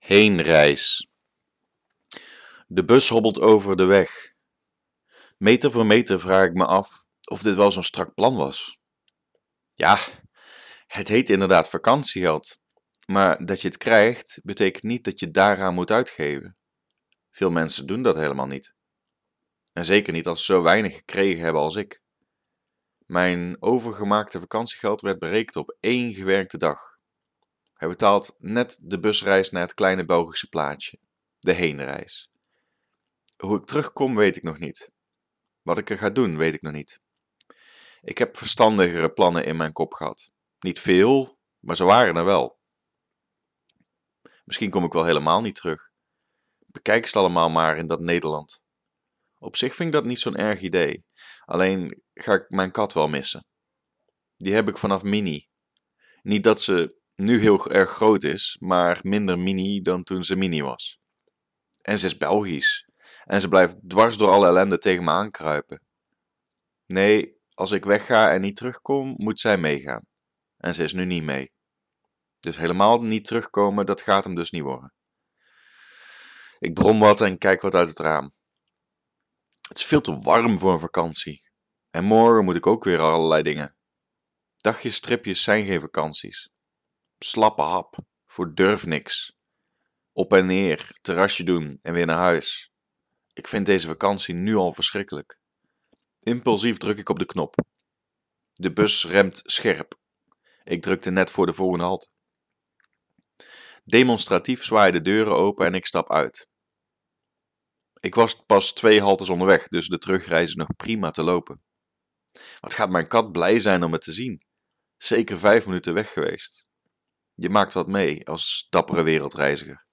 Heenreis. De bus hobbelt over de weg. Meter voor meter vraag ik me af of dit wel zo'n strak plan was. Ja, het heet inderdaad vakantiegeld, maar dat je het krijgt, betekent niet dat je daaraan moet uitgeven. Veel mensen doen dat helemaal niet. En zeker niet als ze zo weinig gekregen hebben als ik. Mijn overgemaakte vakantiegeld werd berekend op 1 gewerkte dag. Hij betaalt net de busreis naar het kleine Belgische plaatsje, de heenreis. Hoe ik terugkom weet ik nog niet. Wat ik er ga doen weet ik nog niet. Ik heb verstandigere plannen in mijn kop gehad. Niet veel, maar ze waren er wel. Misschien kom ik wel helemaal niet terug. Bekijk het allemaal maar in dat Nederland. Op zich vind ik dat niet zo'n erg idee. Alleen ga ik mijn kat wel missen. Die heb ik vanaf mini. Niet dat ze nu heel erg groot is, maar minder mini dan toen ze mini was. En ze is Belgisch. En ze blijft dwars door alle ellende tegen me aankruipen. Nee, als ik wegga en niet terugkom, moet zij meegaan. En ze is nu niet mee. Dus helemaal niet terugkomen, dat gaat hem dus niet worden. Ik brom wat en kijk wat uit het raam. Het is veel te warm voor een vakantie. En morgen moet ik ook weer allerlei dingen. Dagjes, stripjes zijn geen vakanties. Slappe hap, voor durf niks. Op en neer, terrasje doen en weer naar huis. Ik vind deze vakantie nu al verschrikkelijk. Impulsief druk ik op de knop. De bus remt scherp. Ik drukte net voor de volgende halt. Demonstratief zwaaien de deuren open en ik stap uit. Ik was pas 2 haltes onderweg, dus de terugreis is nog prima te lopen. Wat gaat mijn kat blij zijn om me te zien. Zeker 5 minuten weg geweest. Je maakt wat mee als dappere wereldreiziger.